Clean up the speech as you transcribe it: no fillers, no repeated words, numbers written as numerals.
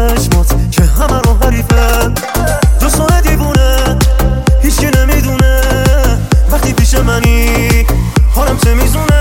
چشمات که همه رو حریفه، دوستانه دیوونه هیچی نمیدونه وقتی پیش منی حالم چه میزونه.